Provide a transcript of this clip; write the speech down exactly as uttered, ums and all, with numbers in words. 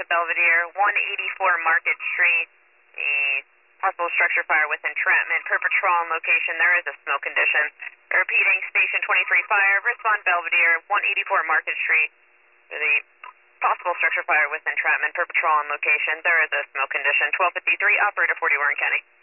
Belvedere, one eighty-four Market Street. A possible structure fire with entrapment per patrol on location. There is a smoke condition. Repeating, Station twenty-three fire, respond Belvedere, one eighty-four Market Street. For the possible structure fire with entrapment per patrol on location. There is a smoke condition. twelve fifty-three, operator forty Warren County.